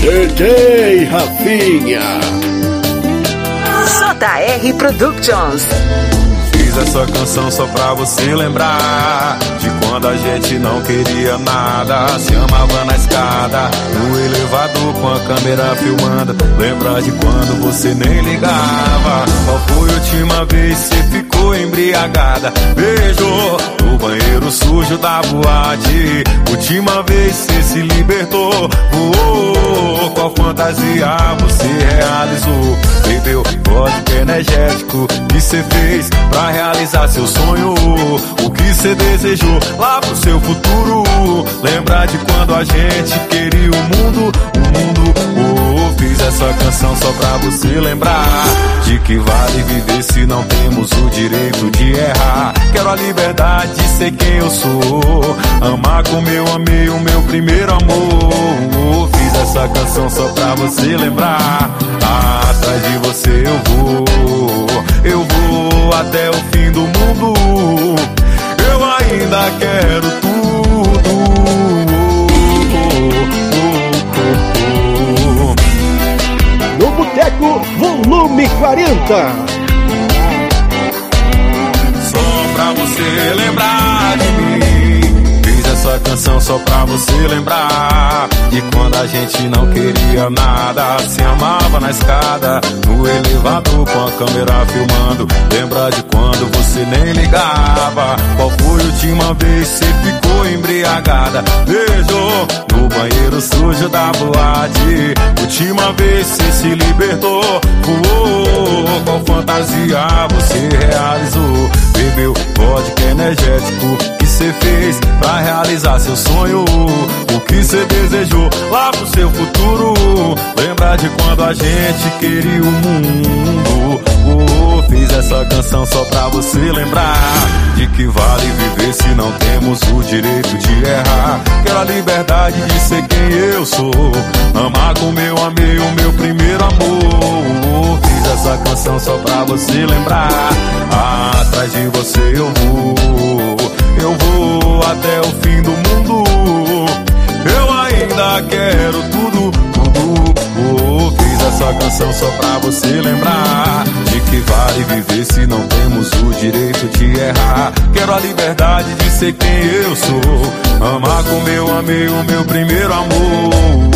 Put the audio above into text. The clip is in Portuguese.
DJ Rafinha. JR Productions. Fiz essa canção só pra você lembrar de quando a gente não queria nada, se amava na escada, no elevador com a câmera filmando. Lembra de quando você nem ligava? Qual foi a última vez que você ficou embriagada? Beijou no banheiro sujo da boate. Última vez você se libertou, voou. Qual fantasia você realizou? Bebeu vodka energético que você fez pra realizar seu sonho? O que você desejou lá pro seu futuro? Lembra de quando a gente queria o mundo? Fiz essa canção só pra você lembrar de que vale viver se não temos o direito de errar. Quero a liberdade de ser quem eu sou, amar como eu amei o meu primeiro amor. Fiz essa canção só pra você lembrar, atrás de você eu vou até o fim do mundo. Eu ainda quero tudo. No Boteco Volume 40. Só pra você lembrar de mim. Fiz essa canção só pra você lembrar de quando a gente não queria nada, se amava na escada, no elevador com a câmera filmando. Lembra de quando você nem ligava? Qual foi a última vez que você ficou embriagada? Beijou no banheiro sujo da boate. Última vez você se libertou, voou. Qual fantasia você realizou? Bebeu vodka energético que você fez pra realizar seu sonho? O que você desejou lá pro seu futuro? Lembra de quando a gente queria o mundo? Fiz essa canção só pra você lembrar de que vale viver se não temos o direito de errar. Quero a liberdade de ser quem eu sou, amar como eu amei o meu primeiro amor. Fiz essa canção só pra você lembrar, atrás de você eu vou até o fim do mundo. Eu ainda quero tudo. Fiz essa canção só pra você lembrar de que vale viver se não temos o direito de errar. Quero a liberdade de ser quem eu sou, amar como eu amei o meu primeiro amor.